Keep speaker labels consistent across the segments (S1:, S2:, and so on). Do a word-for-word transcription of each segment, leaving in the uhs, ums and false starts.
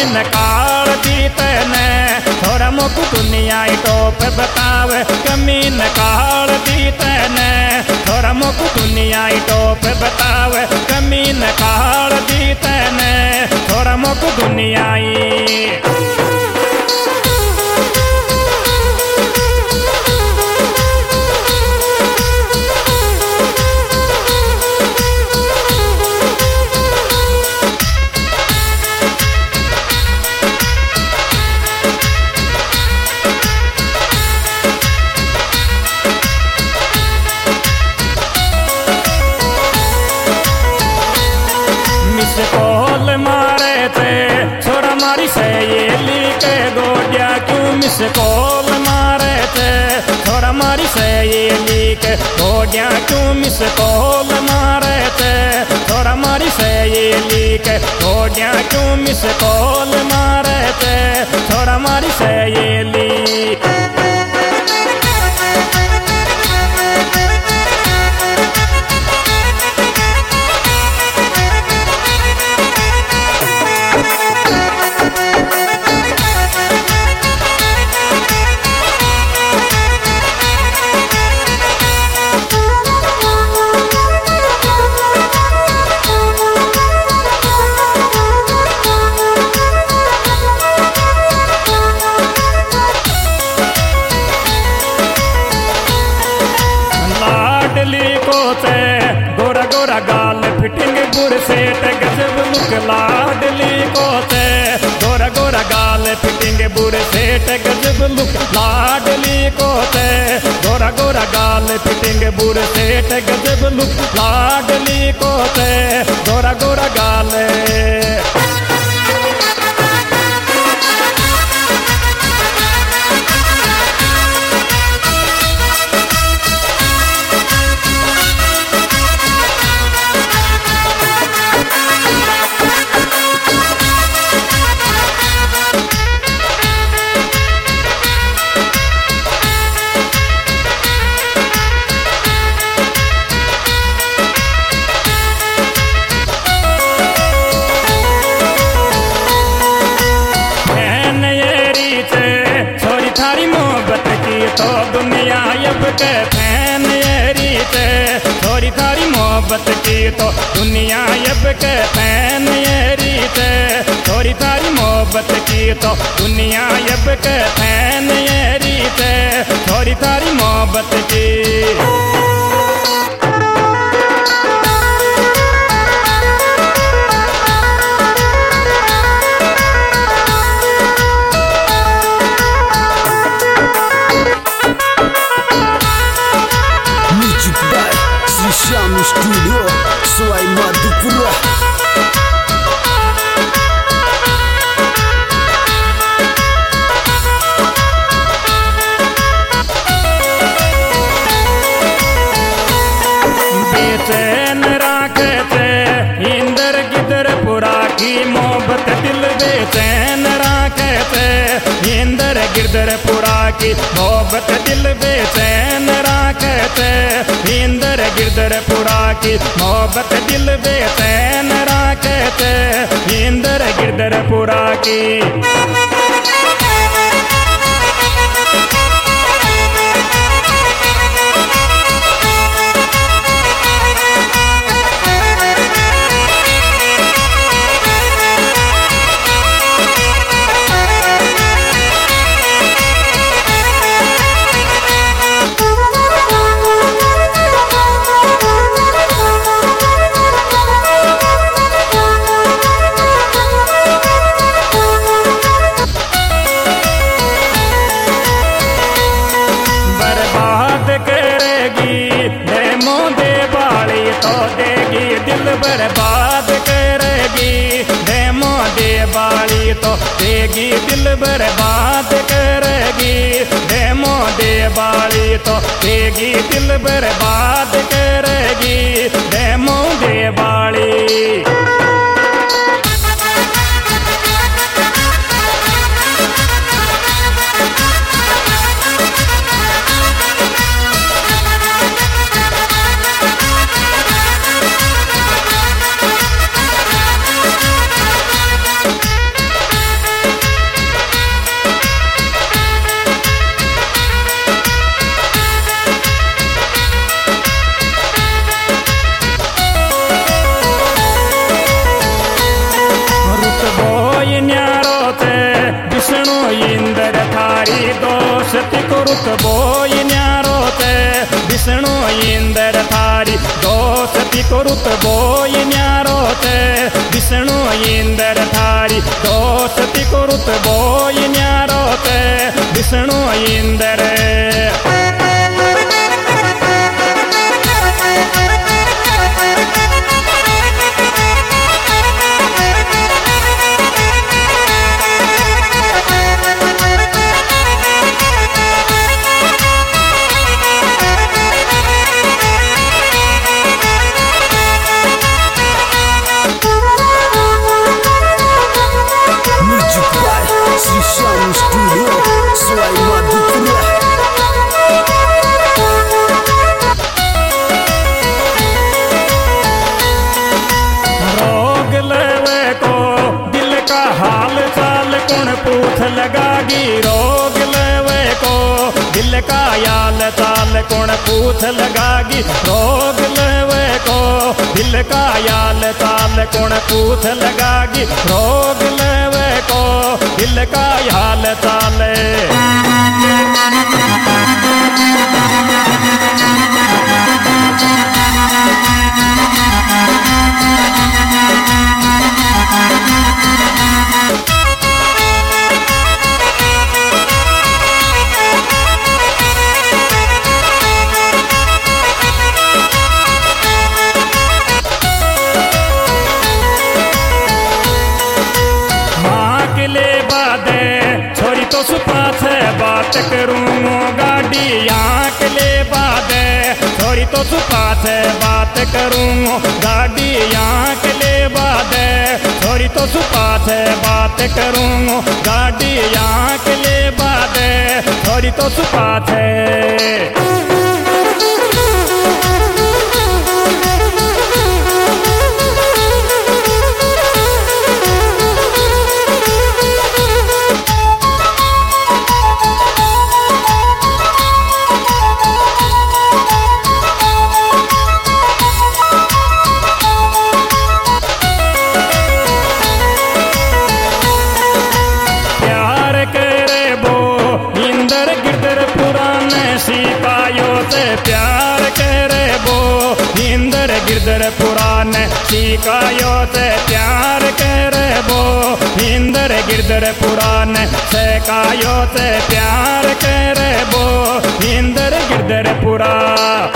S1: कमीन काल दी तने थोड़ा मोक दुनिया टोप बतावे कमीन काल दी तने थोड़ा मोक दुनिया टोप बतावे कमीन काल दी तने थोड़ा मोक दुनिया कॉल मारे थे छोरा मारी से ये लीके गोडिया क्यों मिस कॉल मारे थे छोरा मारी से ये लीके गोडिया क्यों मिस कॉल मारे थे छोरा मारी से ये लीके गोडिया क्यों मिस कॉल मारे थे छोरा मारी से ये लीक गोरा गोरा गाल फिटिंग बुर सेट गजब लुक लाडली कोते गोरा गोरा गाल फिटिंग बुर सेट गजब लुक लाडली कोते गोरा गोरा गाल फिटिंग बुर सेट गजब लुक लाडली कोते गोरा गोरा गाल तो दुनिया अब के फैन येरी थे थोड़ी थारी मोहब्बत की तो दुनिया अब के फैन येरी थे थोड़ी थारी मोहब्बत की तो दुनिया अब के फैन येरी थे थोड़ी थारी मोहब्बत की
S2: Shami Studio, Suai Madhupura.
S1: बेचैन राखे थे इंदर गिदर पुरा की मोहब्बत दिल बेचैन राखे थे इंदर गिरधर पुरा की मोहब्बत दिल बेचैन राखे थे इंदर गिरधर पुरा की मोहब्बत दिल बेचैन राखे थे इंदर गिरधर पुरा की बर्बाद करेगी डेमो दे बाली तो देगी दिल बर्बाद करेगी डेमो दे बाली तो देगी दिल बर्बाद करेगी डेमो दे बाली थारी दोस्ती को रुतबो न्यारो ते विष्णु इंद्र थारी दोस्ती को रुतबो न्यारो ते विष्णु इंद्र पूछ लगागी रोग लेवे को दिल का याल चाल कौन पूछ लगागी रोग लेवे को दिल का याल चाल कौन पूछ लगागी रोग लेवे को दिल का याल चाल बात करूँ गाड़ी आँख ले बादे थोड़ी तो सुपात बात करूँ गाड़ी आँख ले बादे थोड़ी तो सुपात बात करूँ गाड़ी आँख ले बादे थोड़ी तो सुपात प्यार करे बो इंद्र गिरधर पुराण सिखायो ते प्यार करे बो इंद्र गिरधर पुराण सिखायो ते प्यार करे बो इंद्र गिरधर पुराण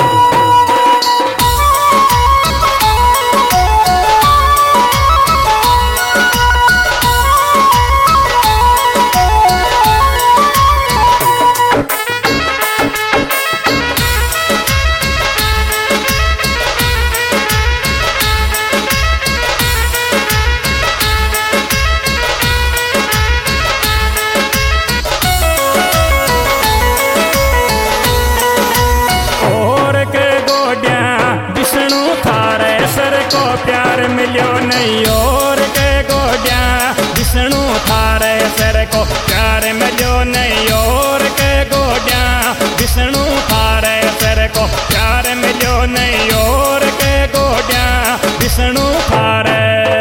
S1: प्यार मिलो नहीं और के गोडिया विष्णु थारे सर को प्यार मिलो नहीं और के गोडिया विष्णु थारे सर को प्यार मिलो नहीं और के गोडिया विष्णु थारे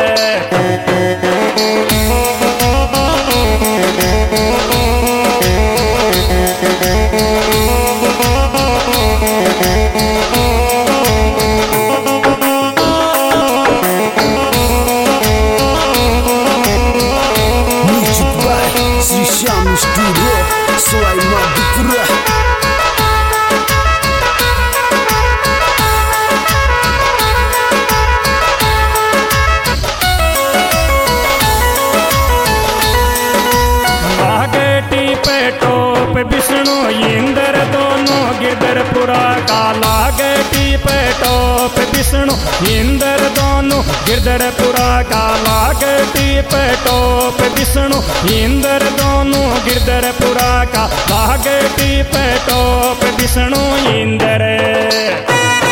S1: विष्णु इंद्र दोनों गिरधरपुरा का लागे टीपे टोप विष्णु इंद्र दोनों गिरधरपुरा का लागे टीपे टोप विष्णु इंद्र दोनों गिरधरपुरा का लागे टीपे टोप विष्णु इंद्र